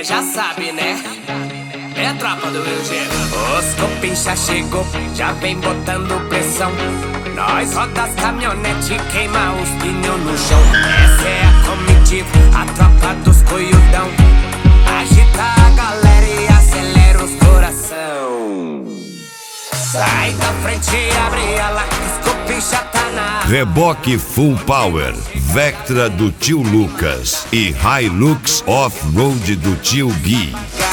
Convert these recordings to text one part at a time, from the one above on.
já sabe, né? É a tropa do Rio de Janeiro. Os copincha chegou, já vem botando pressão. Nós roda as caminhonete, queima os pneus no chão. Essa é a comitiva, a tropa dos coiudão. Agita a galera e acelera os coração. Sai da frente e abre ela, que os copincha tá na área. Reboque Full Power, Vectra do tio Lucas e Hilux Off-Road do tio Gui.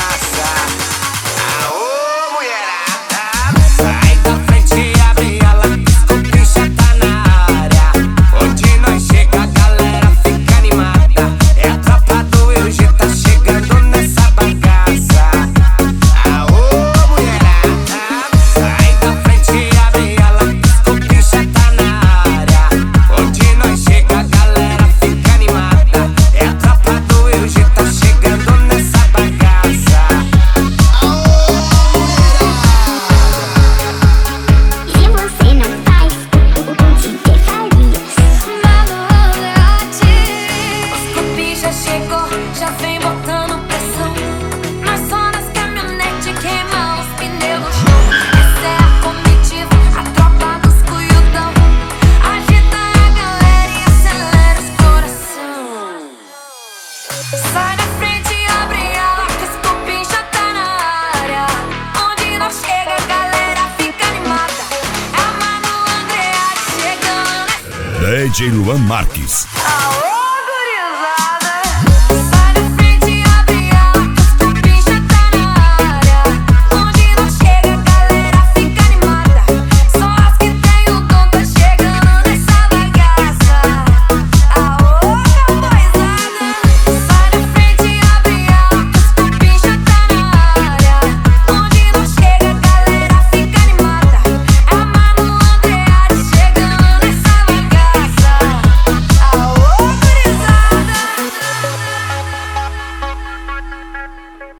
Já vem botando pressão. Nós só nas caminhonete, queima os pneus no chão. Essa é a comitiva, a tropa dos cuiudão. Agita a galera e acelera os coração. Sai da frente e abre ela, que esse copinho já tá na área. Onde nós chega a galera fica animada. É a Manu Andreatti chegando. DJ Luan Marques.